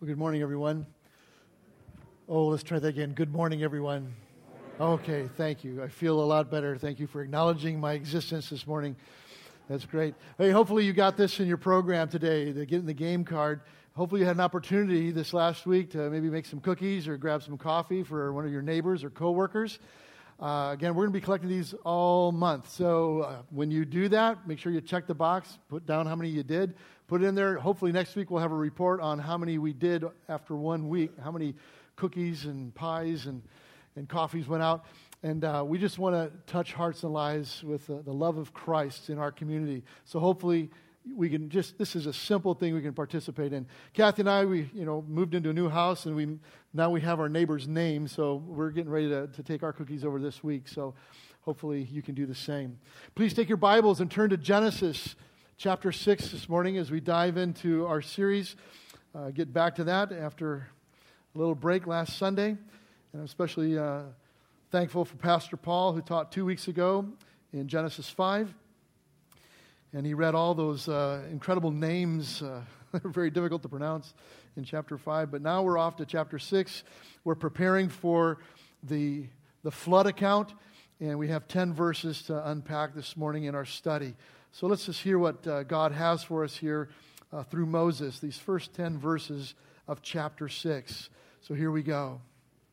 Well, good morning, everyone. Oh, let's try that again. Good morning, everyone. Okay, thank you. I feel a lot better. Thank you for acknowledging my existence this morning. That's great. Hey, hopefully you got this in your program today, getting the game card. Hopefully you had an opportunity this last week to maybe make some cookies or grab some coffee for one of your neighbors or coworkers. Again, we're going to be collecting these all month. So when you do that, make sure you check the box, put down how many you did, put it in there. Hopefully next week we'll have a report on how many we did after 1 week, how many cookies and pies and coffees went out. And we just want to touch hearts and lives with the love of Christ in our community. So hopefully we can this is a simple thing we can participate in. Kathy and I, we moved into a new house, and now we have our neighbor's name, so we're getting ready to take our cookies over this week. So hopefully you can do the same. Please take your Bibles and turn to Genesis chapter 6 this morning as we dive into our series. Get back to that after a little break last Sunday. And I'm especially thankful for Pastor Paul, who taught 2 weeks ago in Genesis 5. And he read all those incredible names that are very difficult to pronounce in chapter 5. But now we're off to chapter 6. We're preparing for the flood account, and we have 10 verses to unpack this morning in our study. So let's just hear what God has for us here through Moses, these first 10 verses of chapter 6. So here we go.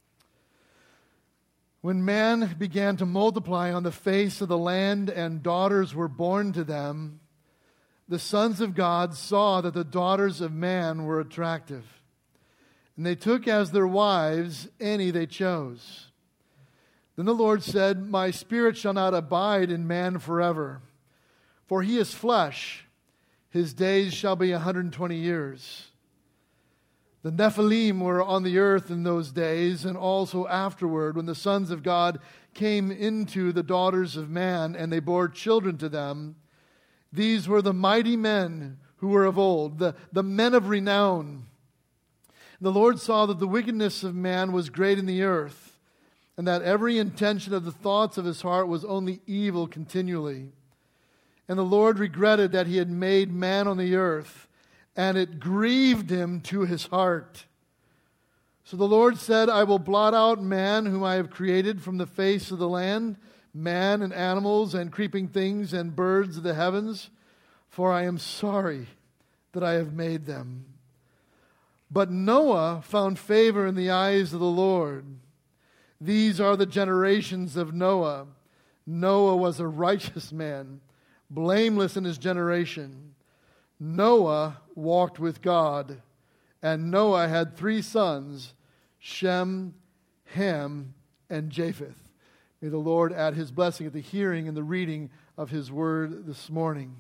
When man began to multiply on the face of the land and daughters were born to them, the sons of God saw that the daughters of man were attractive, and they took as their wives any they chose. Then the Lord said, "My spirit shall not abide in man forever, for he is flesh. His days shall be 120 years. The Nephilim were on the earth in those days, and also afterward, when the sons of God came into the daughters of man, and they bore children to them. These were the mighty men who were of old, the men of renown. The Lord saw that the wickedness of man was great in the earth, and that every intention of the thoughts of his heart was only evil continually. And the Lord regretted that he had made man on the earth, and it grieved him to his heart. So the Lord said, I will blot out man whom I have created from the face of the land, man and animals and creeping things and birds of the heavens, for I am sorry that I have made them. But Noah found favor in the eyes of the Lord. These are the generations of Noah. Noah was a righteous man, blameless in his generation. Noah walked with God, and Noah had 3 sons, Shem, Ham, and Japheth. May the Lord add his blessing at the hearing and the reading of his word this morning.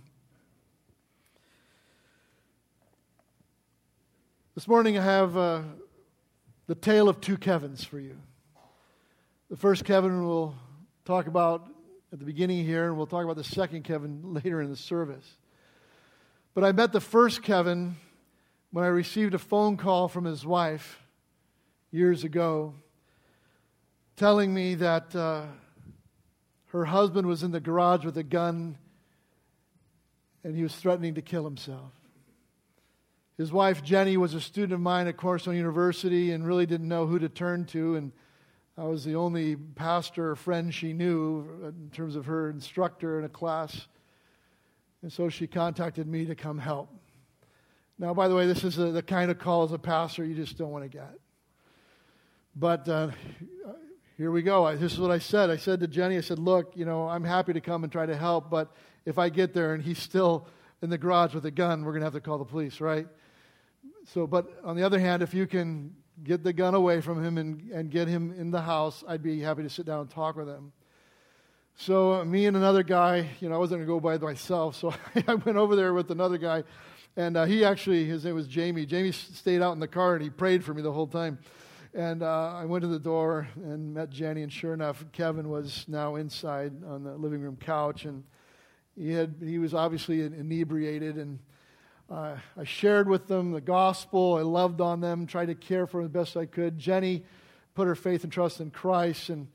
This morning I have the tale of 2 Kevins for you. The first Kevin we'll talk about at the beginning here, and we'll talk about the second Kevin later in the service. But I met the first Kevin when I received a phone call from his wife years ago telling me that her husband was in the garage with a gun and he was threatening to kill himself. His wife, Jenny, was a student of mine at Cornerstone University and really didn't know who to turn to, and I was the only pastor or friend she knew in terms of her instructor in a class. And so she contacted me to come help. Now, by the way, this is the kind of call as a pastor you just don't want to get. But here we go. This is what I said. I said to Jenny, I said, look, I'm happy to come and try to help, but if I get there and he's still in the garage with a gun, we're going to have to call the police, right? So, but on the other hand, if you can get the gun away from him and get him in the house, I'd be happy to sit down and talk with him. So me and another guy, I wasn't going to go by myself, so I went over there with another guy, and his name was Jamie. Jamie stayed out in the car, and he prayed for me the whole time. And I went to the door and met Jenny, and sure enough, Kevin was now inside on the living room couch, and he was obviously inebriated, and I shared with them the gospel. I loved on them, tried to care for them the best I could. Jenny put her faith and trust in Christ, and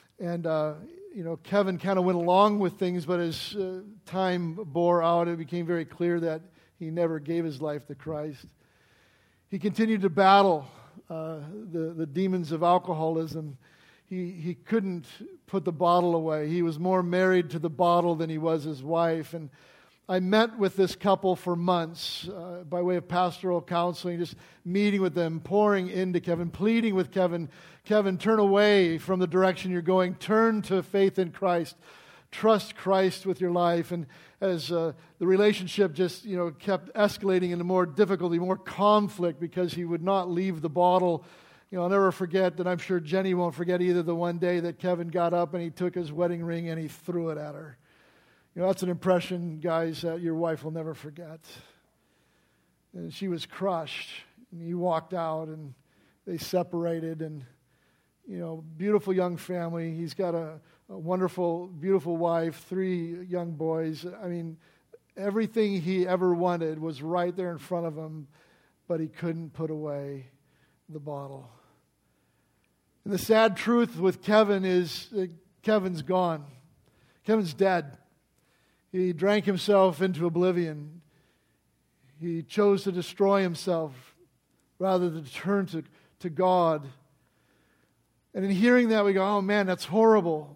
Kevin kind of went along with things, but as time bore out, it became very clear that he never gave his life to Christ. He continued to battle the demons of alcoholism. He couldn't put the bottle away. He was more married to the bottle than he was his wife. And I met with this couple for months by way of pastoral counseling, just meeting with them, pouring into Kevin, pleading with Kevin, Kevin, turn away from the direction you're going. Turn to faith in Christ. Trust Christ with your life. And as the relationship just kept escalating into more difficulty, more conflict, because he would not leave the bottle. I'll never forget, and I'm sure Jenny won't forget either, the one day that Kevin got up and he took his wedding ring and he threw it at her. That's an impression, guys, that your wife will never forget. And she was crushed. And he walked out and they separated. And, beautiful young family. He's got a wonderful, beautiful wife, 3 young boys. I mean, everything he ever wanted was right there in front of him, but he couldn't put away the bottle. And the sad truth with Kevin is that Kevin's gone. Kevin's dead. He drank himself into oblivion. He chose to destroy himself rather than turn to God. And in hearing that, we go, oh man, that's horrible.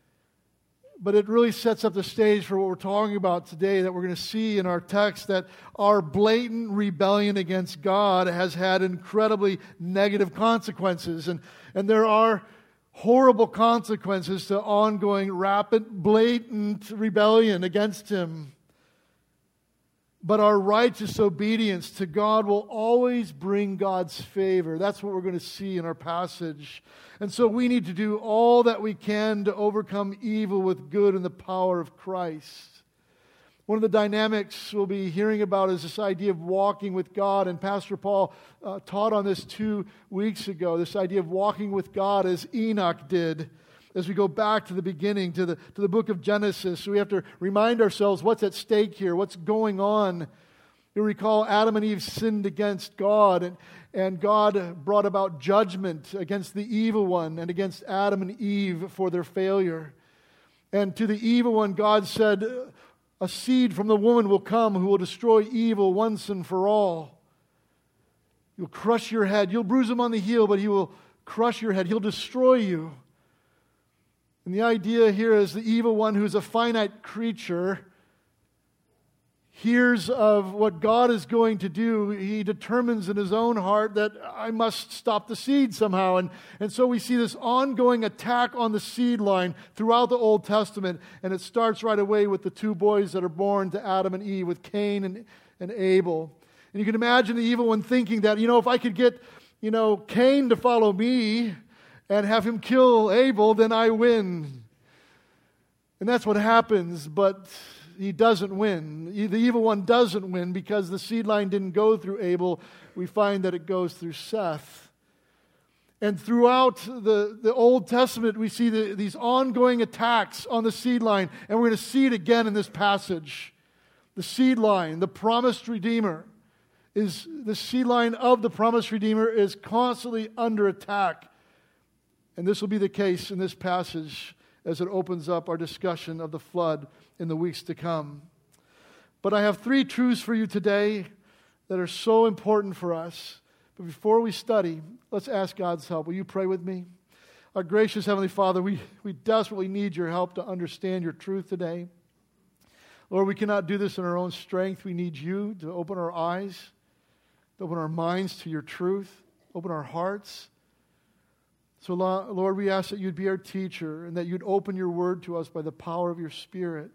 But it really sets up the stage for what we're talking about today, that we're going to see in our text that our blatant rebellion against God has had incredibly negative consequences. And there are horrible consequences to ongoing, rapid, blatant rebellion against Him. But our righteous obedience to God will always bring God's favor. That's what we're going to see in our passage. And so we need to do all that we can to overcome evil with good in the power of Christ. One of the dynamics we'll be hearing about is this idea of walking with God. And Pastor Paul taught on this 2 weeks ago, this idea of walking with God as Enoch did. As we go back to the beginning, to the book of Genesis, so we have to remind ourselves what's at stake here, what's going on. You'll recall Adam and Eve sinned against God, and God brought about judgment against the evil one and against Adam and Eve for their failure. And to the evil one, God said, a seed from the woman will come who will destroy evil once and for all. You'll crush your head. You'll bruise him on the heel, but he will crush your head. He'll destroy you. And the idea here is the evil one, who's a finite creature, hears of what God is going to do. He determines in his own heart that I must stop the seed somehow. And so we see this ongoing attack on the seed line throughout the Old Testament. And it starts right away with the 2 boys that are born to Adam and Eve, with Cain and Abel. And you can imagine the evil one thinking that, if I could get, Cain to follow me and have him kill Abel, then I win. And that's what happens, but he doesn't win. The evil one doesn't win because the seed line didn't go through Abel. We find that it goes through Seth. And throughout the Old Testament, we see these ongoing attacks on the seed line, and we're going to see it again in this passage. The seed line, the promised Redeemer, is the seed line of the promised Redeemer is constantly under attack. And this will be the case in this passage as it opens up our discussion of the flood in the weeks to come. But I have 3 truths for you today that are so important for us. But before we study, let's ask God's help. Will you pray with me? Our gracious Heavenly Father, we desperately need your help to understand your truth today. Lord, we cannot do this in our own strength. We need you to open our eyes, to open our minds to your truth, open our hearts. So, Lord, we ask that you'd be our teacher and that you'd open your word to us by the power of your Spirit.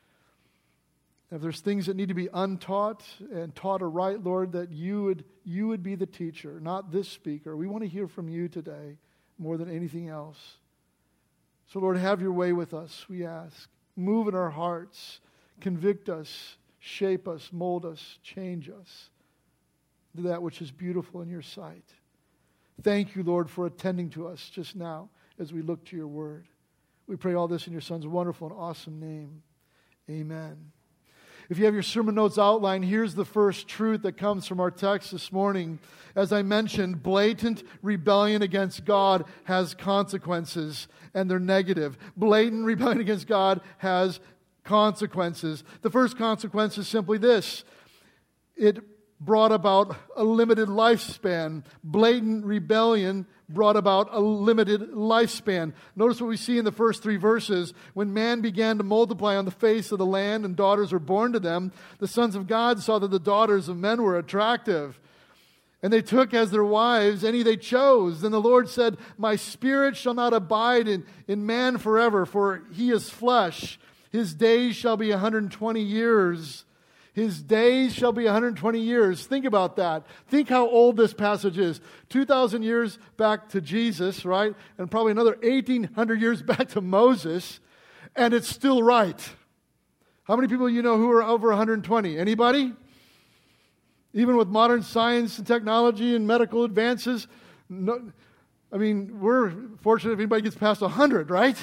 If there's things that need to be untaught and taught aright, Lord, that you would be the teacher, not this speaker. We want to hear from you today more than anything else. So, Lord, have your way with us, we ask. Move in our hearts. Convict us. Shape us. Mold us. Change us to that which is beautiful in your sight. Thank you, Lord, for attending to us just now as we look to your word. We pray all this in your Son's wonderful and awesome name. Amen. If you have your sermon notes outlined, here's the first truth that comes from our text this morning. As I mentioned, blatant rebellion against God has consequences, and they're negative. Blatant rebellion against God has consequences. The first consequence is simply this. It brought about a limited lifespan. Blatant rebellion brought about a limited lifespan. Notice what we see in the first 3 verses. When man began to multiply on the face of the land and daughters were born to them, the sons of God saw that the daughters of men were attractive. And they took as their wives any they chose. Then the Lord said, my spirit shall not abide in man forever, for he is flesh. His days shall be 120 years. His days shall be 120 years. Think about that. Think how old this passage is. 2,000 years back to Jesus, right? And probably another 1,800 years back to Moses. And it's still right. How many people you know who are over 120? Anybody? Even with modern science and technology and medical advances? No, I mean, we're fortunate if anybody gets past 100, right?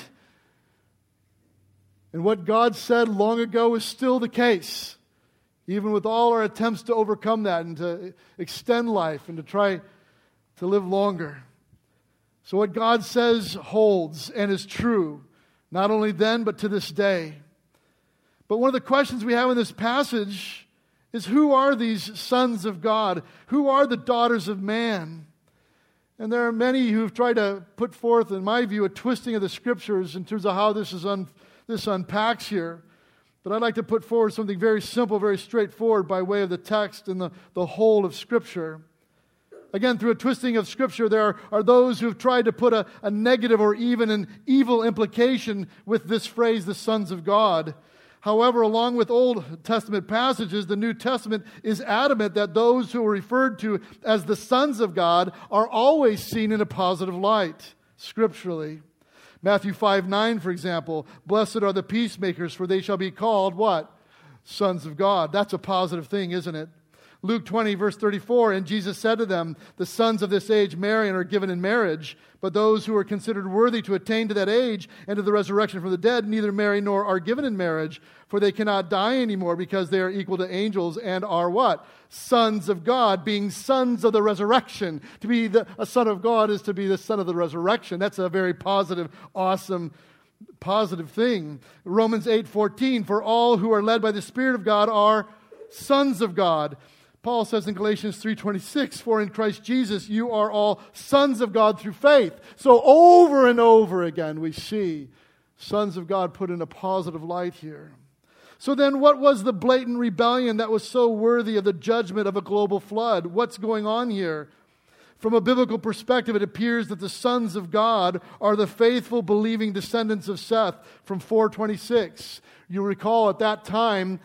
And what God said long ago is still the case. Even with all our attempts to overcome that and to extend life and to try to live longer. So what God says holds and is true, not only then, but to this day. But one of the questions we have in this passage is, who are these sons of God? Who are the daughters of man? And there are many who've tried to put forth, in my view, a twisting of the Scriptures in terms of how this unpacks here. But I'd like to put forward something very simple, very straightforward by way of the text and the whole of Scripture. Again, through a twisting of Scripture, there are those who have tried to put a negative or even an evil implication with this phrase, the sons of God. However, along with Old Testament passages, the New Testament is adamant that those who are referred to as the sons of God are always seen in a positive light, scripturally. Matthew 5:9, for example, blessed are the peacemakers, for they shall be called what? Sons of God. That's a positive thing, isn't it? Luke 20, verse 34, and Jesus said to them, the sons of this age marry and are given in marriage, but those who are considered worthy to attain to that age and to the resurrection from the dead neither marry nor are given in marriage, for they cannot die anymore because they are equal to angels and are what? Sons of God, being sons of the resurrection. To be a son of God is to be the son of the resurrection. That's a very positive, awesome, positive thing. Romans 8:14, for all who are led by the Spirit of God are sons of God. Paul says in Galatians 3:26, for in Christ Jesus you are all sons of God through faith. So over and over again we see sons of God put in a positive light here. So then what was the blatant rebellion that was so worthy of the judgment of a global flood? What's going on here? From a biblical perspective, it appears that the sons of God are the faithful, believing descendants of Seth from 4:26. You recall at that time,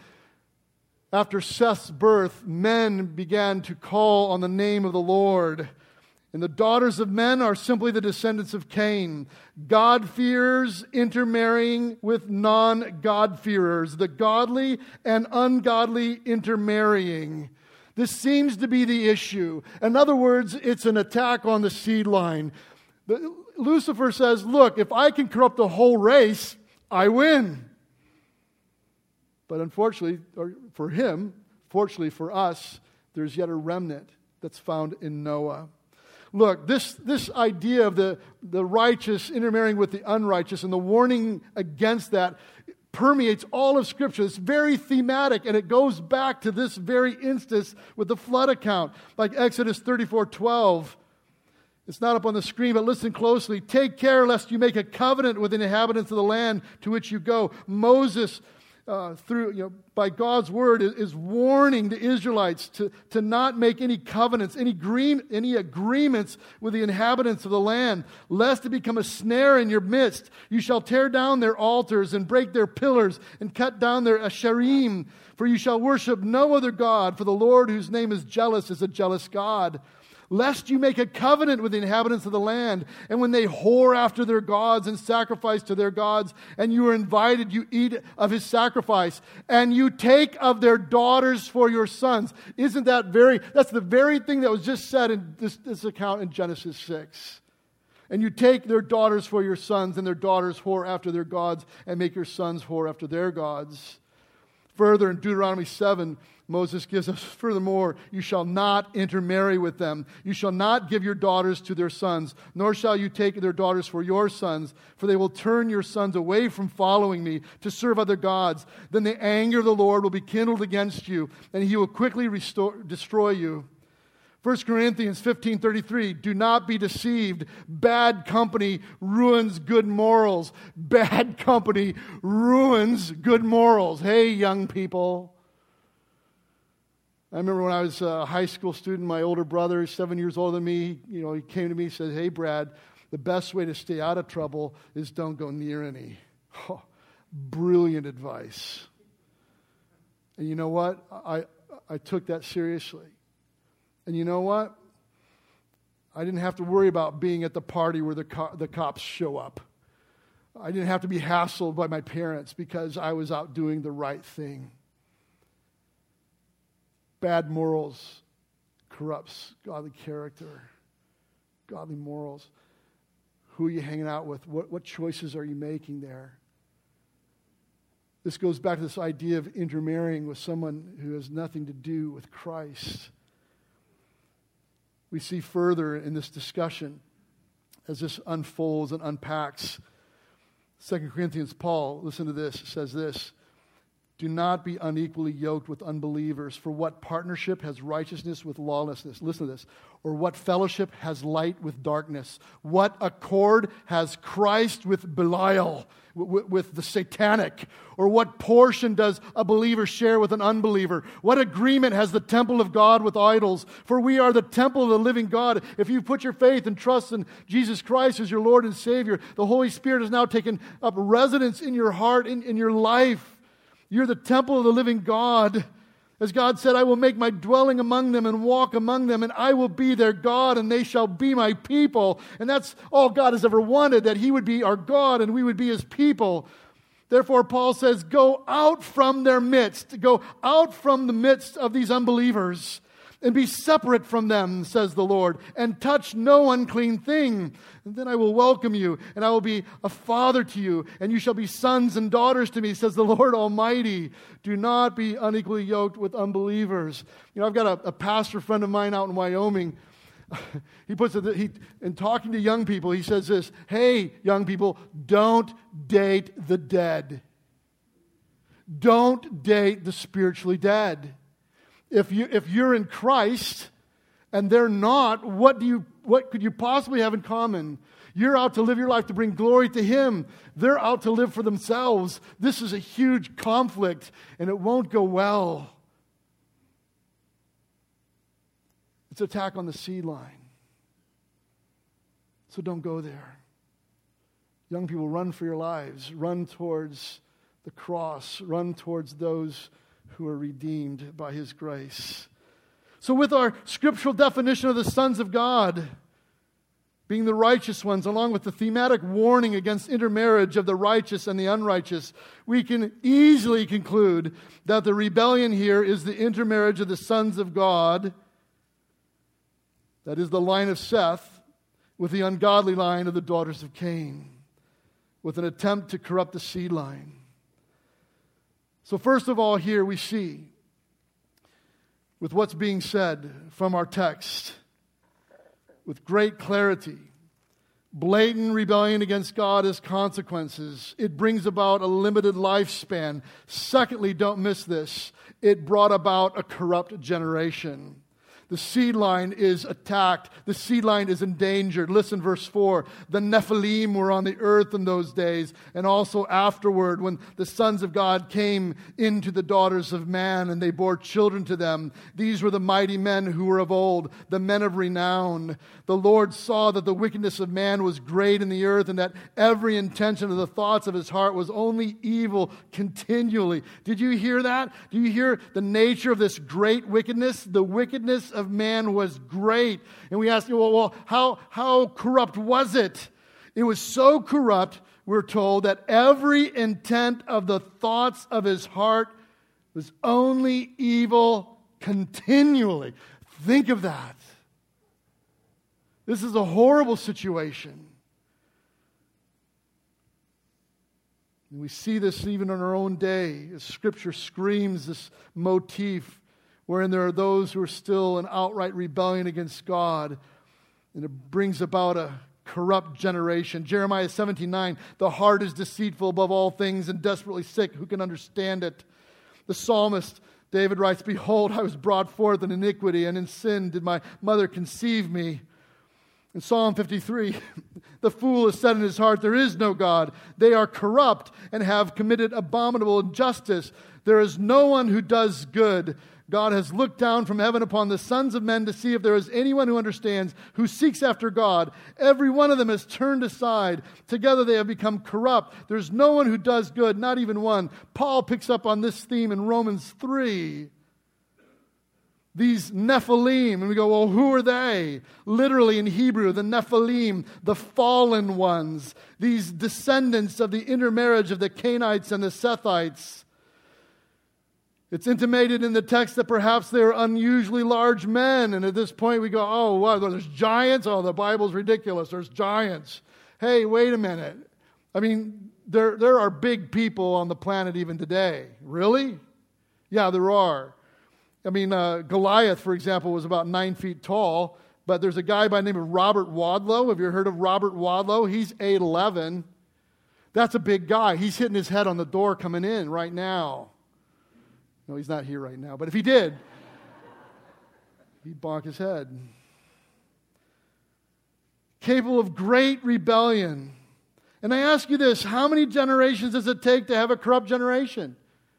after Seth's birth, men began to call on the name of the Lord. And the daughters of men are simply the descendants of Cain. God-fearers intermarrying with non-God-fearers. The godly and ungodly intermarrying. This seems to be the issue. In other words, it's an attack on the seed line. Lucifer says, look, if I can corrupt the whole race, I win. But unfortunately, or for him, fortunately for us, there's yet a remnant that's found in Noah. Look, this idea of the righteous intermarrying with the unrighteous and the warning against that permeates all of Scripture. It's very thematic, and it goes back to this very instance with the flood account, like Exodus 34:12. It's not up on the screen, but listen closely. Take care lest you make a covenant with the inhabitants of the land to which you go. Moses, by God's word, is warning the Israelites to not make any covenants, any agreements with the inhabitants of the land, lest it become a snare in your midst. You shall tear down their altars and break their pillars and cut down their asherim, for you shall worship no other God, for the Lord whose name is a jealous God. Lest you make a covenant with the inhabitants of the land, and when they whore after their gods and sacrifice to their gods, and you are invited, you eat of his sacrifice, and you take of their daughters for your sons. Isn't that that's the very thing that was just said in this account in Genesis 6. And you take their daughters for your sons, and their daughters whore after their gods, and make your sons whore after their gods. Further, in Deuteronomy 7, Moses gives us, furthermore, you shall not intermarry with them. You shall not give your daughters to their sons, nor shall you take their daughters for your sons, for they will turn your sons away from following me to serve other gods. Then the anger of the Lord will be kindled against you, and he will quickly destroy you. 1 Corinthians 15:33, do not be deceived. Bad company ruins good morals. Bad company ruins good morals. Hey, young people. I remember when I was a high school student, my older brother, 7 years older than me, he came to me and said, hey, Brad, the best way to stay out of trouble is don't go near any. Oh, brilliant advice. And you know what? I took that seriously. And you know what? I didn't have to worry about being at the party where the cops show up. I didn't have to be hassled by my parents because I was out doing the right thing. Bad morals corrupts godly character, godly morals. Who are you hanging out with? What choices are you making there? This goes back to this idea of intermarrying with someone who has nothing to do with Christ. We see further in this discussion as this unfolds and unpacks. 2 Corinthians, Paul, listen to this, says this. Do not be unequally yoked with unbelievers, for what partnership has righteousness with lawlessness? Listen to this. Or what fellowship has light with darkness? What accord has Christ with Belial, with the satanic? Or what portion does a believer share with an unbeliever? What agreement has the temple of God with idols? For we are the temple of the living God. If you put your faith and trust in Jesus Christ as your Lord and Savior, the Holy Spirit has now taken up residence in your heart, in your life. You're the temple of the living God. As God said, I will make my dwelling among them and walk among them, and I will be their God, and they shall be my people. And that's all God has ever wanted, that He would be our God and we would be His people. Therefore, Paul says, go out from their midst. Go out from the midst of these unbelievers and be separate from them, says the Lord, and touch no unclean thing. And then I will welcome you, and I will be a father to you, and you shall be sons and daughters to me, says the Lord Almighty. Do not be unequally yoked with unbelievers. I've got a pastor friend of mine out in Wyoming. He puts it, in talking to young people, he says this, hey, young people, don't date the dead. Don't date the spiritually dead. If you're in Christ and they're not, what could you possibly have in common? You're out to live your life to bring glory to Him. They're out to live for themselves. This is a huge conflict, and it won't go well. It's an attack on the seed line. So don't go there. Young people, run for your lives. Run towards the cross. Run towards those who are redeemed by His grace. So with our scriptural definition of the sons of God being the righteous ones, along with the thematic warning against intermarriage of the righteous and the unrighteous, we can easily conclude that the rebellion here is the intermarriage of the sons of God, that is the line of Seth, with the ungodly line of the daughters of Cain, with an attempt to corrupt the seed line. So first of all, here we see, with what's being said from our text, with great clarity, blatant rebellion against God has consequences. It brings about a limited lifespan. Secondly, don't miss this, it brought about a corrupt generation. The seed line is attacked. The seed line is endangered. Listen, verse 4. The Nephilim were on the earth in those days, and also afterward when the sons of God came into the daughters of man, and they bore children to them. These were the mighty men who were of old, the men of renown. The Lord saw that the wickedness of man was great in the earth, and that every intention of the thoughts of his heart was only evil continually. Did you hear that? Do you hear the nature of this great wickedness? The wickedness of man was great. And we ask, well, how corrupt was it? It was so corrupt, we're told, that every intent of the thoughts of his heart was only evil continually. Think of that. This is a horrible situation. And we see this even in our own day, as Scripture screams this motif wherein there are those who are still in outright rebellion against God, and it brings about a corrupt generation. Jeremiah 17:9, the heart is deceitful above all things and desperately sick. Who can understand it? The psalmist David writes, behold, I was brought forth in iniquity, and in sin did my mother conceive me. In Psalm 53, the fool has said in his heart, there is no God. They are corrupt and have committed abominable injustice. There is no one who does good. God has looked down from heaven upon the sons of men to see if there is anyone who understands, who seeks after God. Every one of them has turned aside. Together they have become corrupt. There's no one who does good, not even one. Paul picks up on this theme in Romans 3. These Nephilim, and we go, well, who are they? Literally in Hebrew, the Nephilim, the fallen ones, these descendants of the intermarriage of the Canaanites and the Sethites. It's intimated in the text that perhaps they are unusually large men, and at this point we go, oh, wow, there's giants? Oh, the Bible's ridiculous. There's giants. Hey, wait a minute. I mean, there are big people on the planet even today. Really? Yeah, there are. I mean, Goliath, for example, was about 9 feet tall, but there's a guy by the name of Robert Wadlow. Have you heard of Robert Wadlow? He's 8'11". That's a big guy. He's hitting his head on the door coming in right now. No, he's not here right now, but if he did, he'd bonk his head. Capable of great rebellion. And I ask you this, how many generations does it take to have a corrupt generation?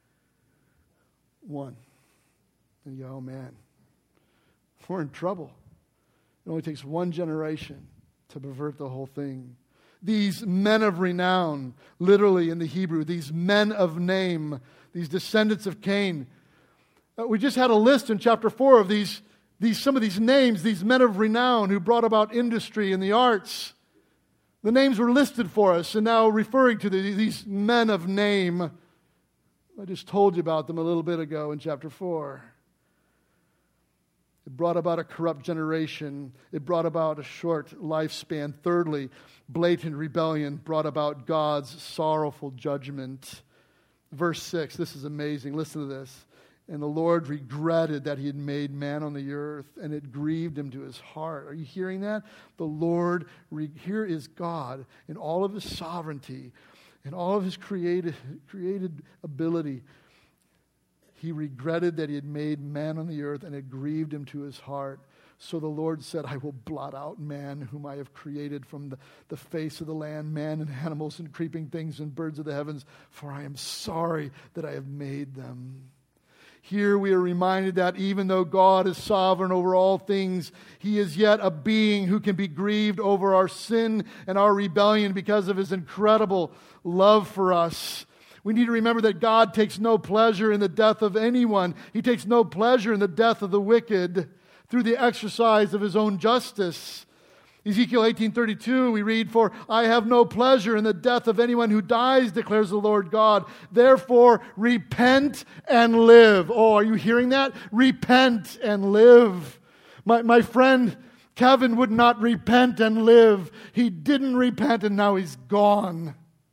One. And you go, oh man, we're in trouble. It only takes one generation to pervert the whole thing. These men of renown, literally in the Hebrew, these men of name, these descendants of Cain. We just had a list in chapter 4 of some of these names, these men of renown who brought about industry and the arts. The names were listed for us, and now referring to these men of name. I just told you about them a little bit ago in chapter 4. It brought about a corrupt generation. It brought about a short lifespan. Thirdly, blatant rebellion brought about God's sorrowful judgment. Verse 6, this is amazing. Listen to this. And the Lord regretted that he had made man on the earth, and it grieved him to his heart. Are you hearing that? The Lord, here is God in all of his sovereignty, in all of his created ability. He regretted that he had made man on the earth, and it grieved him to his heart. So the Lord said, I will blot out man whom I have created from the face of the land, man and animals and creeping things and birds of the heavens, for I am sorry that I have made them. Here we are reminded that even though God is sovereign over all things, he is yet a being who can be grieved over our sin and our rebellion because of his incredible love for us. We need to remember that God takes no pleasure in the death of anyone. He takes no pleasure in the death of the wicked through the exercise of his own justice. Ezekiel 18:32, we read, for I have no pleasure in the death of anyone who dies, declares the Lord God. Therefore, repent and live. Oh, are you hearing that? Repent and live. My friend Kevin would not repent and live. He didn't repent and now he's gone.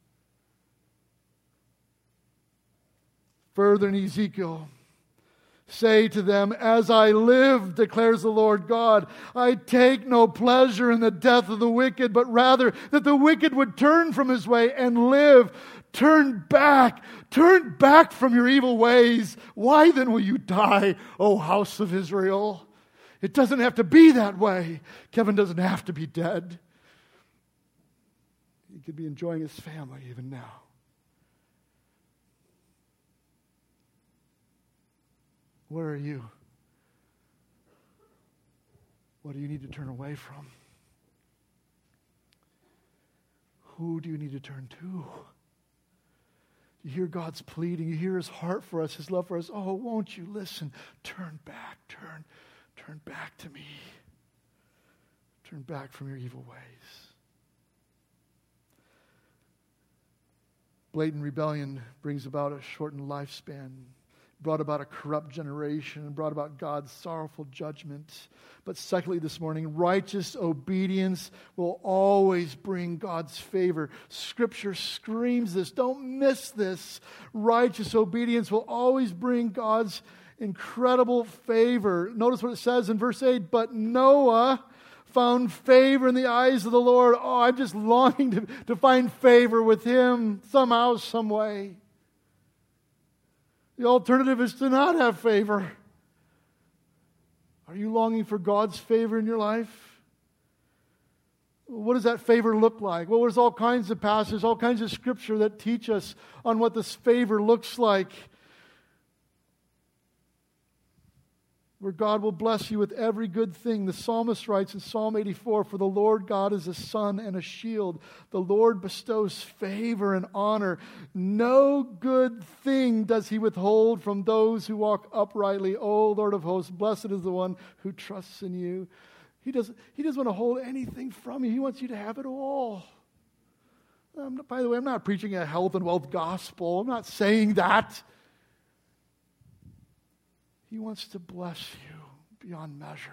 Further in Ezekiel, say to them, as I live, declares the Lord God, I take no pleasure in the death of the wicked, but rather that the wicked would turn from his way and live. Turn back from your evil ways. Why then will you die, O house of Israel? It doesn't have to be that way. Kevin doesn't have to be dead. He could be enjoying his family even now. Where are you? What do you need to turn away from? Who do you need to turn to? You hear God's pleading. You hear his heart for us, his love for us. Oh, won't you listen? Turn back. Turn back to me. Turn back from your evil ways. Blatant rebellion brings about a shortened lifespan, brought about a corrupt generation, and brought about God's sorrowful judgment. But secondly this morning, righteous obedience will always bring God's favor. Scripture screams this. Don't miss this. Righteous obedience will always bring God's incredible favor. Notice what it says in verse 8, but Noah found favor in the eyes of the Lord. Oh, I'm just longing to find favor with him somehow, some way. The alternative is to not have favor. Are you longing for God's favor in your life? What does that favor look like? Well, there's all kinds of passages, all kinds of scripture that teach us on what this favor looks like. Where God will bless you with every good thing. The psalmist writes in Psalm 84, for the Lord God is a sun and a shield. The Lord bestows favor and honor. No good thing does he withhold from those who walk uprightly. O Lord of hosts, blessed is the one who trusts in you. He doesn't want to hold anything from you. He wants you to have it all. By the way, I'm not preaching a health and wealth gospel. I'm not saying that. He wants to bless you beyond measure.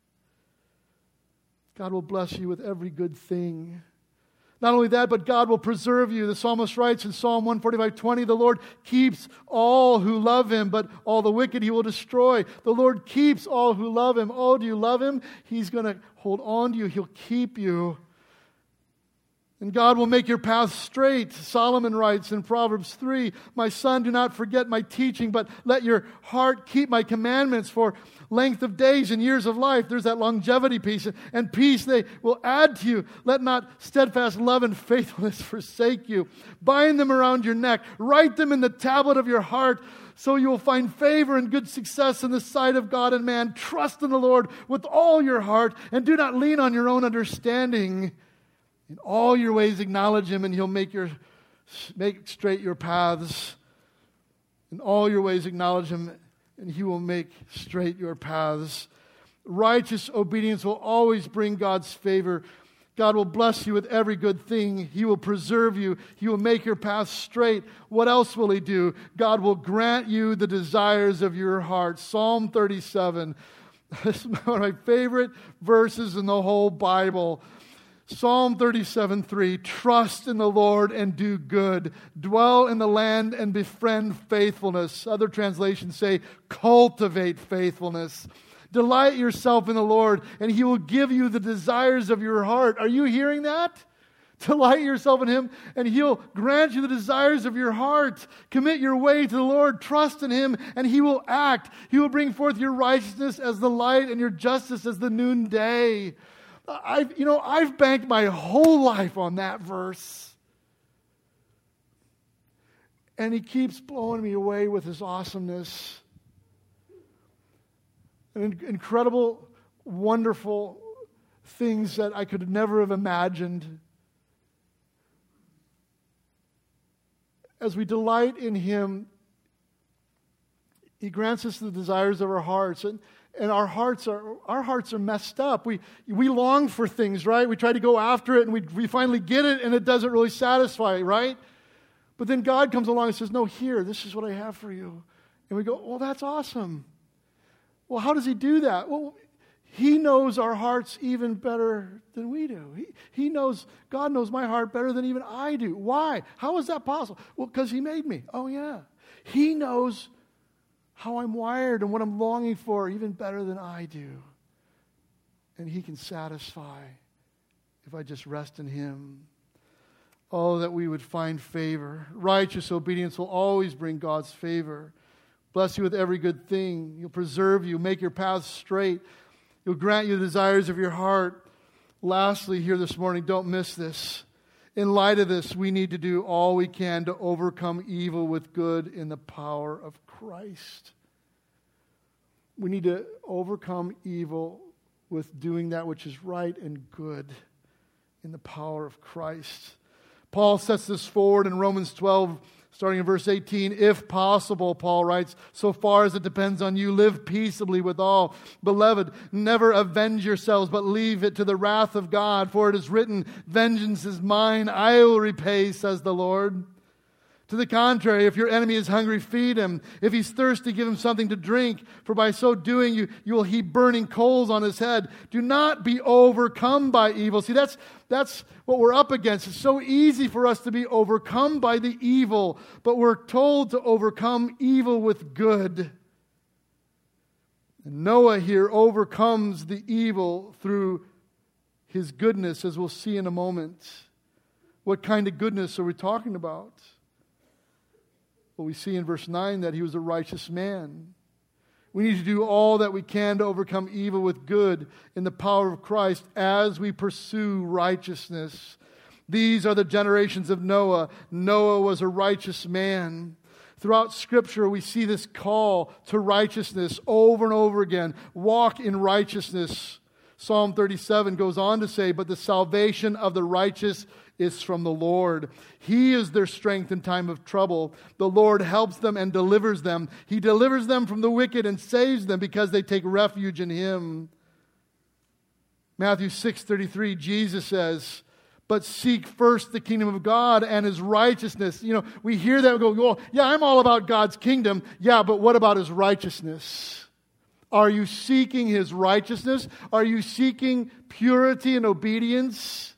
God will bless you with every good thing. Not only that, but God will preserve you. The psalmist writes in Psalm 145:20, the Lord keeps all who love him, but all the wicked he will destroy. The Lord keeps all who love him. Oh, do you love him? He's going to hold on to you. He'll keep you. And God will make your path straight. Solomon writes in Proverbs 3, my son, do not forget my teaching, but let your heart keep my commandments for length of days and years of life. There's that longevity piece. And peace they will add to you. Let not steadfast love and faithfulness forsake you. Bind them around your neck. Write them in the tablet of your heart, so you will find favor and good success in the sight of God and man. Trust in the Lord with all your heart, and do not lean on your own understanding. In all your ways acknowledge him, and he'll make straight your paths. In all your ways acknowledge him, and he will make straight your paths. Righteous obedience will always bring God's favor. God will bless you with every good thing. He will preserve you. He will make your path straight. What else will he do? God will grant you the desires of your heart. Psalm 37. This is one of my favorite verses in the whole Bible. Psalm 37:3, trust in the Lord and do good. Dwell in the land and befriend faithfulness. Other translations say, cultivate faithfulness. Delight yourself in the Lord, and he will give you the desires of your heart. Are you hearing that? Delight yourself in him, and he'll grant you the desires of your heart. Commit your way to the Lord. Trust in him, and he will act. He will bring forth your righteousness as the light and your justice as the noonday. I've banked my whole life on that verse. And he keeps blowing me away with his awesomeness. And incredible, wonderful things that I could never have imagined. As we delight in him, he grants us the desires of our hearts. And our hearts are messed up. We long for things, right? We try to go after it, and we finally get it, and it doesn't really satisfy, right? But then God comes along and says, no, here, this is what I have for you. And we go, well, that's awesome. Well, how does he do that? Well, he knows our hearts even better than we do. God knows my heart better than even I do. Why? How is that possible? Well, because he made me. Oh, yeah. He knows how I'm wired and what I'm longing for even better than I do. And he can satisfy if I just rest in him. Oh, that we would find favor. Righteous obedience will always bring God's favor. Bless you with every good thing. He'll preserve you, make your paths straight. He'll grant you the desires of your heart. Lastly, here this morning, don't miss this. In light of this, we need to do all we can to overcome evil with good in the power of Christ. We need to overcome evil with doing that which is right and good in the power of Christ. Paul sets this forward in Romans 12, starting in verse 18. If possible, Paul writes, so far as it depends on you, live peaceably with all. Beloved, never avenge yourselves, but leave it to the wrath of God. For it is written, vengeance is mine, I will repay, says the Lord. To the contrary, if your enemy is hungry, feed him. If he's thirsty, give him something to drink. For by so doing, you will heap burning coals on his head. Do not be overcome by evil. See, that's what we're up against. It's so easy for us to be overcome by the evil, but we're told to overcome evil with good. And Noah here overcomes the evil through his goodness, as we'll see in a moment. What kind of goodness are we talking about? Well, we see in verse 9 that he was a righteous man. We need to do all that we can to overcome evil with good in the power of Christ as we pursue righteousness. These are the generations of Noah. Noah was a righteous man. Throughout Scripture, we see this call to righteousness over and over again. Walk in righteousness. Psalm 37 goes on to say, but the salvation of the righteous is from the Lord. He is their strength in time of trouble. The Lord helps them and delivers them. He delivers them from the wicked and saves them because they take refuge in Him. Matthew 6:33, Jesus says, but seek first the kingdom of God and His righteousness. You know, we hear that and go, well, yeah, I'm all about God's kingdom. Yeah, but what about His righteousness? Are you seeking His righteousness? Are you seeking purity and obedience?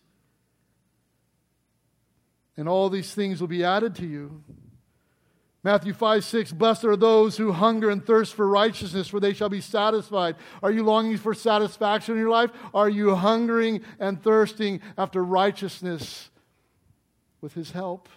And all these things will be added to you. Matthew 5:6, blessed are those who hunger and thirst for righteousness, for they shall be satisfied. Are you longing for satisfaction in your life? Are you hungering and thirsting after righteousness with His help?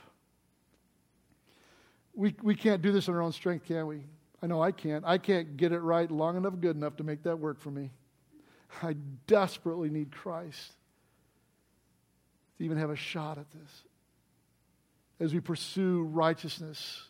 We can't do this in our own strength, can we? I know I can't. I can't get it right long enough, good enough to make that work for me. I desperately need Christ to even have a shot at this. As we pursue righteousness,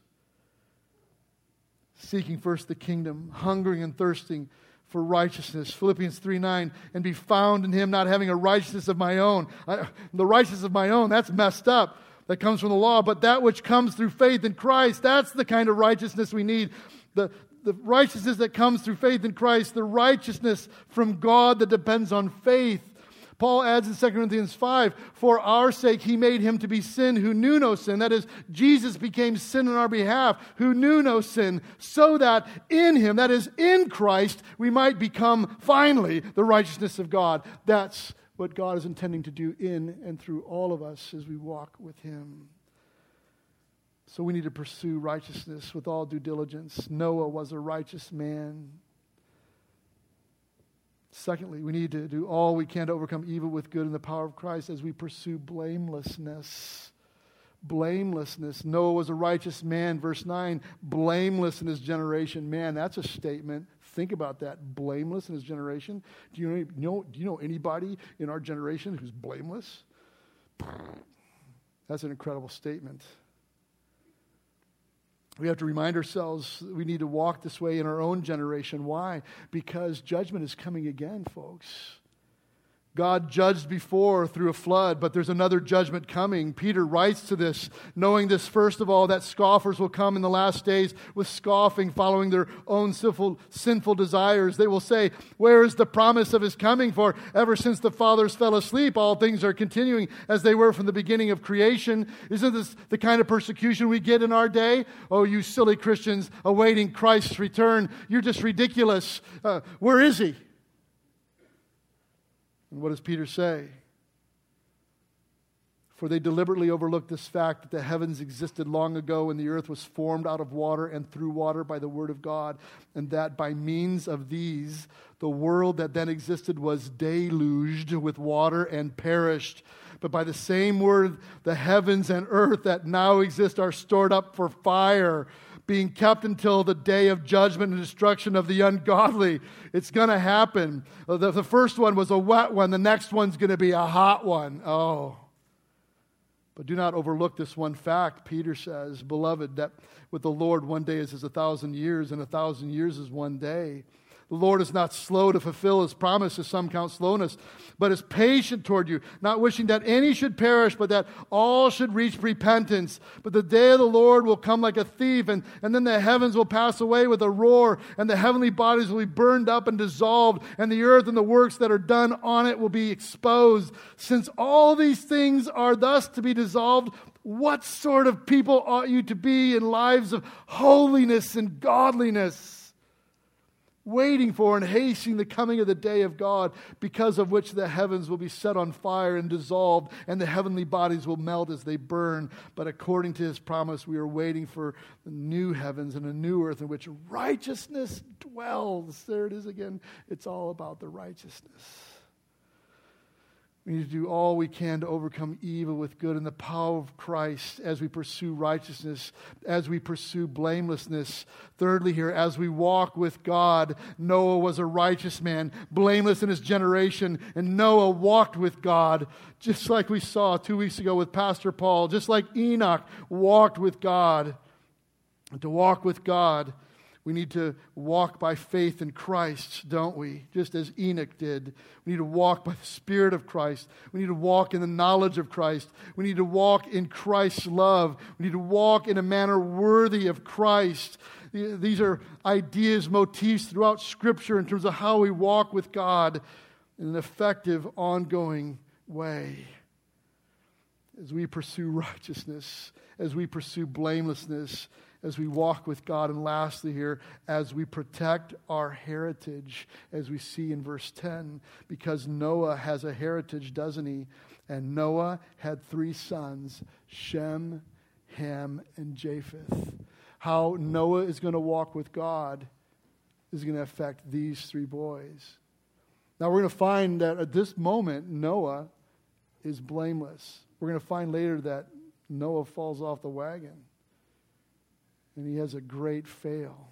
seeking first the kingdom, hungering and thirsting for righteousness. Philippians 3:9, and be found in Him, not having a righteousness of my own. The righteousness of my own, that's messed up. That comes from the law. But that which comes through faith in Christ, that's the kind of righteousness we need. The righteousness that comes through faith in Christ, the righteousness from God that depends on faith. Paul adds in 2 Corinthians 5, for our sake He made Him to be sin who knew no sin. That is, Jesus became sin on our behalf, who knew no sin, so that in Him, that is, in Christ, we might become finally the righteousness of God. That's what God is intending to do in and through all of us as we walk with Him. So we need to pursue righteousness with all due diligence. Noah was a righteous man. Secondly, we need to do all we can to overcome evil with good in the power of Christ as we pursue blamelessness. Blamelessness. Noah was a righteous man. Verse 9, blameless in his generation. Man, that's a statement. Think about that. Blameless in his generation. Do you know anybody in our generation who's blameless? That's an incredible statement. We have to remind ourselves we need to walk this way in our own generation. Why? Because judgment is coming again, folks. God judged before through a flood, but there's another judgment coming. Peter writes to this, knowing this, first of all, that scoffers will come in the last days with scoffing, following their own sinful desires. They will say, where is the promise of His coming? For ever since the fathers fell asleep, all things are continuing as they were from the beginning of creation. Isn't this the kind of persecution we get in our day? Oh, you silly Christians awaiting Christ's return. You're just ridiculous. Where is He? And what does Peter say? For they deliberately overlooked this fact that the heavens existed long ago and the earth was formed out of water and through water by the word of God, and that by means of these, the world that then existed was deluged with water and perished. But by the same word, the heavens and earth that now exist are stored up for fire, being kept until the day of judgment and destruction of the ungodly. It's going to happen. The first one was a wet one. The next one's going to be a hot one. Oh. But do not overlook this one fact. Peter says, beloved, that with the Lord 1 day is as 1,000 years, and 1,000 years is 1 day. The Lord is not slow to fulfill His promise, as some count slowness, but is patient toward you, not wishing that any should perish, but that all should reach repentance. But the day of the Lord will come like a thief, and then the heavens will pass away with a roar, and the heavenly bodies will be burned up and dissolved, and the earth and the works that are done on it will be exposed. Since all these things are thus to be dissolved, what sort of people ought you to be in lives of holiness and godliness? waiting for and hastening the coming of the day of God, because of which the heavens will be set on fire and dissolved, and the heavenly bodies will melt as they burn. But according to his promise, we are waiting for the new heavens and a new earth in which righteousness dwells. There it is again. It's all about the righteousness. We need to do all we can to overcome evil with good in the power of Christ as we pursue righteousness, as we pursue blamelessness. Thirdly here, as we walk with God, Noah was a righteous man, blameless in his generation, and Noah walked with God, just like we saw 2 weeks ago with Pastor Paul, just like Enoch walked with God. And to walk with God, we need to walk by faith in Christ, don't we? Just as Enoch did. We need to walk by the Spirit of Christ. We need to walk in the knowledge of Christ. We need to walk in Christ's love. We need to walk in a manner worthy of Christ. These are ideas, motifs throughout Scripture in terms of how we walk with God in an effective, ongoing way. As we pursue righteousness, as we pursue blamelessness, as we walk with God, and lastly here, as we protect our heritage, as we see in verse 10, because Noah has a heritage, doesn't he? And Noah had 3 sons, Shem, Ham, and Japheth. How Noah is going to walk with God is going to affect these 3 boys. Now we're going to find that at this moment, Noah is blameless. We're going to find later that Noah falls off the wagon. And he has a great fail.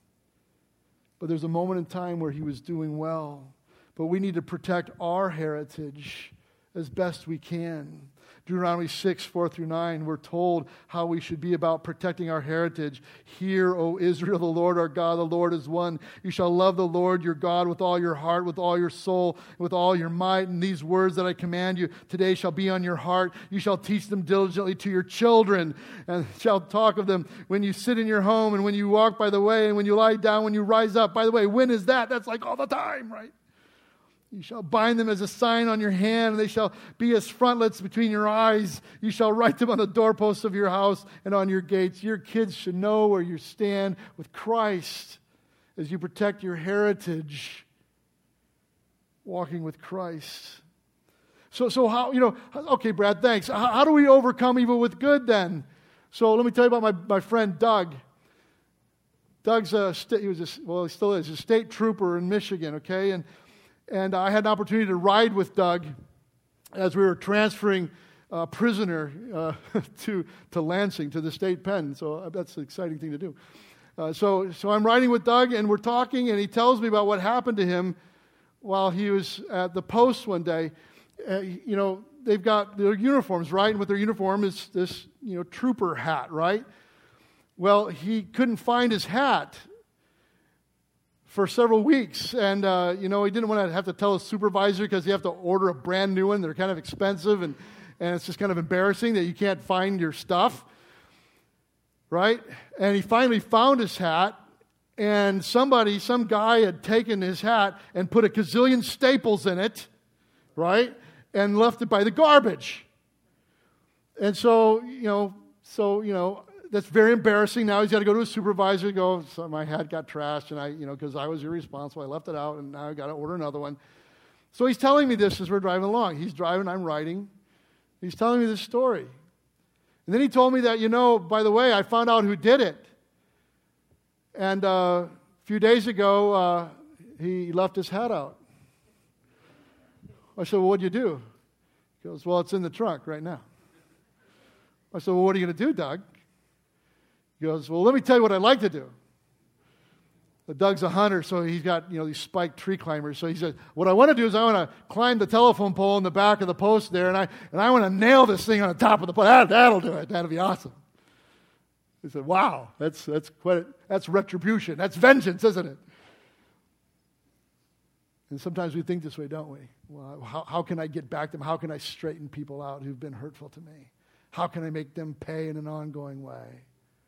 But there's a moment in time where he was doing well. But we need to protect our heritage as best we can. Deuteronomy 6, 4-9, we're told how we should be about protecting our heritage. Hear, O Israel, the Lord our God, the Lord is one. You shall love the Lord your God with all your heart, with all your soul, and with all your might. And these words that I command you today shall be on your heart. You shall teach them diligently to your children, and shall talk of them when you sit in your home, and when you walk by the way, and when you lie down, when you rise up. By the way, when is that? That's like all the time, right? You shall bind them as a sign on your hand, and they shall be as frontlets between your eyes. You shall write them on the doorposts of your house and on your gates. Your kids should know where you stand with Christ as you protect your heritage, walking with Christ. So how, okay, Brad, thanks. How do we overcome evil with good then? So let me tell you about my friend Doug. Doug's he still is a state trooper in Michigan, okay? And I had an opportunity to ride with Doug as we were transferring a prisoner to Lansing, to the state pen. So that's an exciting thing to do. So I'm riding with Doug, and we're talking, and he tells me about what happened to him while he was at the post one day. They've got their uniforms, right? And with their uniform is this, trooper hat, right? Well, he couldn't find his hat for several weeks, and he didn't want to have to tell his supervisor because you have to order a brand new one. They're kind of expensive, and it's just kind of embarrassing that you can't find your stuff, right? And he finally found his hat, and some guy had taken his hat and put a gazillion staples in it, right, and left it by the garbage. And so that's very embarrassing. Now he's got to go to his supervisor and go, so my hat got trashed, and because I was irresponsible, I left it out, and now I got to order another one. So he's telling me this as we're driving along. He's driving, I'm riding. He's telling me this story. And then he told me that, by the way, I found out who did it. And a few days ago, he left his hat out. I said, well, what'd you do? He goes, well, it's in the trunk right now. I said, well, what are you going to do, Doug? He goes, well, let me tell you what I'd like to do. But Doug's a hunter, so he's got, these spiked tree climbers. So he said, what I want to do is I want to climb the telephone pole in the back of the post there, and I want to nail this thing on the top of the pole. That'll do it. That'll be awesome. He said, wow, that's retribution. That's vengeance, isn't it? And sometimes we think this way, don't we? Well, how can I get back to them? How can I straighten people out who've been hurtful to me? How can I make them pay in an ongoing way?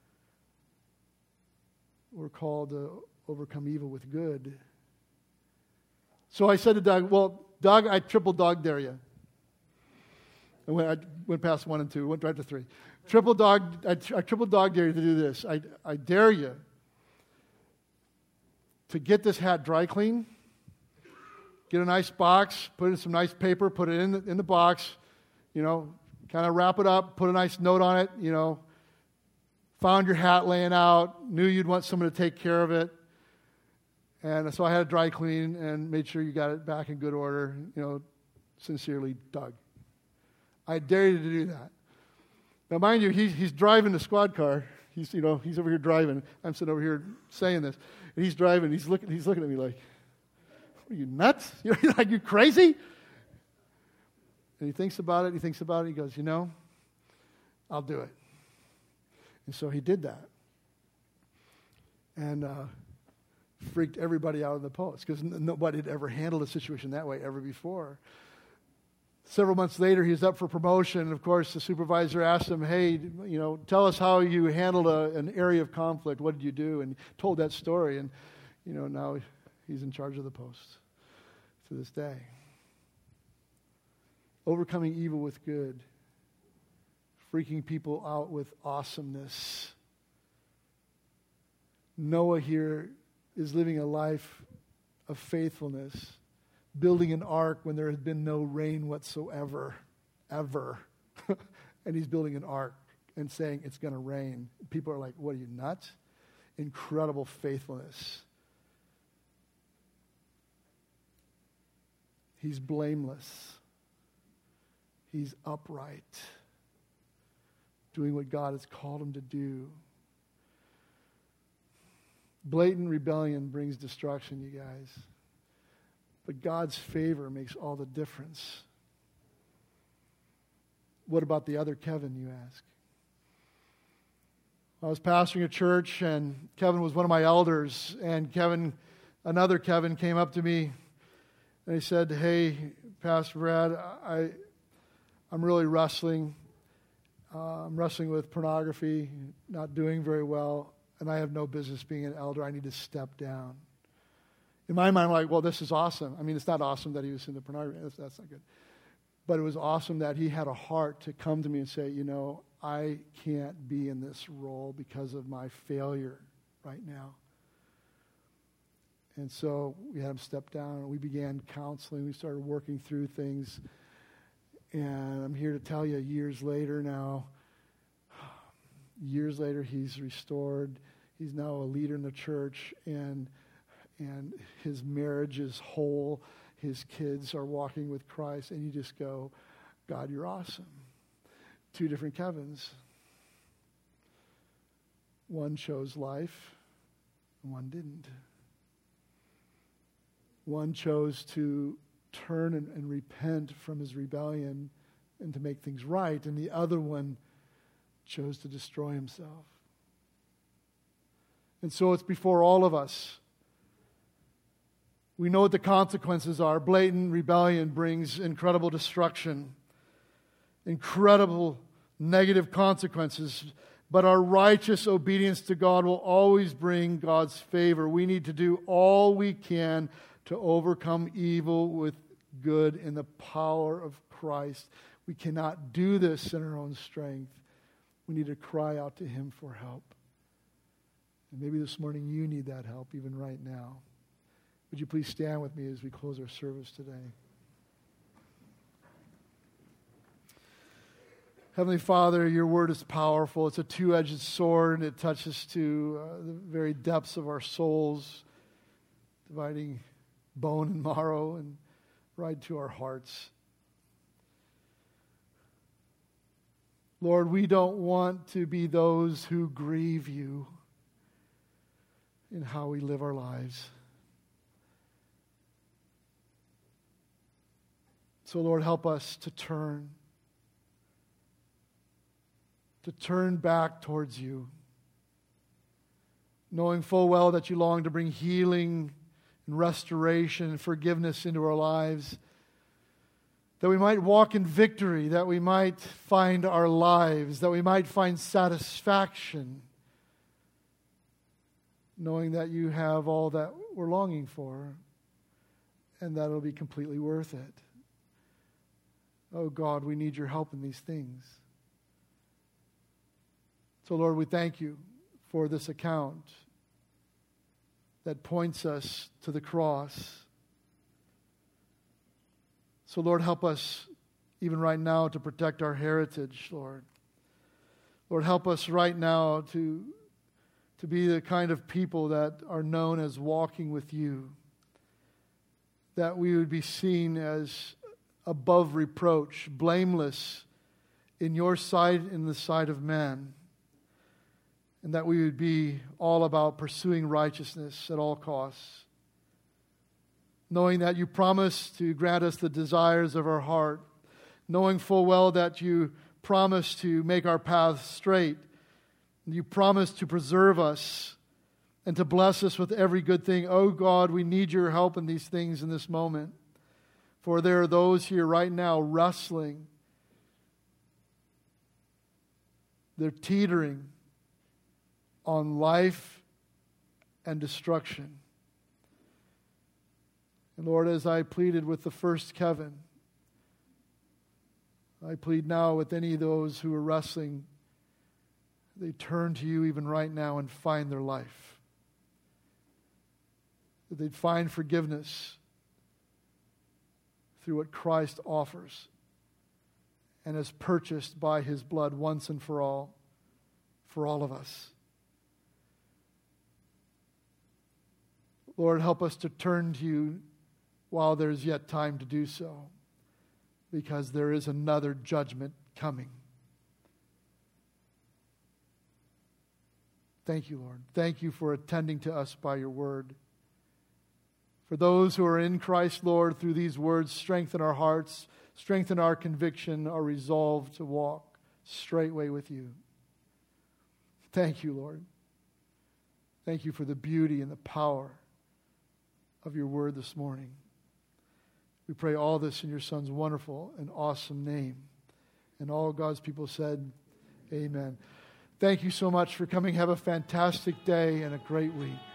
We're called to overcome evil with good. So I said to Doug, well, Doug, I triple dog dare you. And I went past 1 and 2, went right to 3. I triple dog dare you to do this. I dare you to get this hat dry clean, get a nice box, put in some nice paper, put it in the box, kind of wrap it up, put a nice note on it, found your hat laying out, knew you'd want someone to take care of it. And so I had it dry clean and made sure you got it back in good order. Sincerely, Doug. I dare you to do that. Now, mind you, he's driving the squad car. He's over here driving. I'm sitting over here saying this. And he's driving. He's looking at me like, are you nuts? Like, you crazy? And he thinks about it. He goes, I'll do it. And so he did that. And freaked everybody out of the post because nobody had ever handled a situation that way ever before. Several months later, he was up for promotion. And of course, the supervisor asked him, hey, tell us how you handled an area of conflict. What did you do? And he told that story. And, now he's in charge of the post to this day. Overcoming evil with good. Freaking people out with awesomeness. Noah here is living a life of faithfulness, building an ark when there has been no rain whatsoever, ever. And he's building an ark and saying it's going to rain. People are like, what, are you nuts? Incredible faithfulness. He's blameless. He's upright, doing what God has called him to do. Blatant rebellion brings destruction, you guys. But God's favor makes all the difference. What about the other Kevin, you ask? I was pastoring a church, and Kevin was one of my elders, and another Kevin came up to me, and he said, hey, Pastor Brad, I'm really wrestling. I'm wrestling with pornography, not doing very well, and I have no business being an elder. I need to step down. In my mind, I'm like, well, this is awesome. I mean, it's not awesome that he was into pornography. That's not good. But it was awesome that he had a heart to come to me and say, I can't be in this role because of my failure right now. And so we had him step down, and we began counseling. We started working through things. And I'm here to tell you, years later, he's restored. He's now a leader in the church, and his marriage is whole. His kids are walking with Christ, and you just go, God, you're awesome. Two different Kevins. One chose life, and one didn't. One chose to turn and repent from his rebellion and to make things right, and the other one chose to destroy himself. And so it's before all of us. We know what the consequences are. Blatant rebellion brings incredible destruction, incredible negative consequences, but our righteous obedience to God will always bring God's favor. We need to do all we can to overcome evil with good in the power of Christ. We cannot do this in our own strength. We need to cry out to Him for help. And maybe this morning you need that help even right now. Would you please stand with me as we close our service today? Heavenly Father, your word is powerful. It's a two-edged sword, and it touches to the very depths of our souls, dividing bone and marrow and right to our hearts. Lord, we don't want to be those who grieve you in how we live our lives. So, Lord, help us to turn back towards you, knowing full well that you long to bring healing and restoration and forgiveness into our lives, that we might walk in victory, that we might find our lives, that we might find satisfaction, knowing that you have all that we're longing for, and that it'll be completely worth it. Oh God, we need your help in these things. So Lord, we thank you for this account that points us to the cross. So, Lord, help us even right now to protect our heritage, Lord. Lord, help us right now to be the kind of people that are known as walking with you, that we would be seen as above reproach, blameless in your sight, in the sight of man, and that we would be all about pursuing righteousness at all costs, knowing that you promise to grant us the desires of our heart, knowing full well that you promise to make our paths straight, you promise to preserve us and to bless us with every good thing. Oh God, we need your help in these things in this moment. For there are those here right now wrestling. They're teetering on life and destruction. And Lord, as I pleaded with the first Kevin, I plead now with any of those who are wrestling, they turn to you even right now and find their life. That they'd find forgiveness through what Christ offers and has purchased by his blood once and for all of us. Lord, help us to turn to you while there's yet time to do so, because there is another judgment coming. Thank you, Lord. Thank you for attending to us by your word. For those who are in Christ, Lord, through these words, strengthen our hearts, strengthen our conviction, our resolve to walk straightway with you. Thank you, Lord. Thank you for the beauty and the power of your word this morning. We pray all this in your Son's wonderful and awesome name. And all God's people said, amen. Thank you so much for coming. Have a fantastic day and a great week.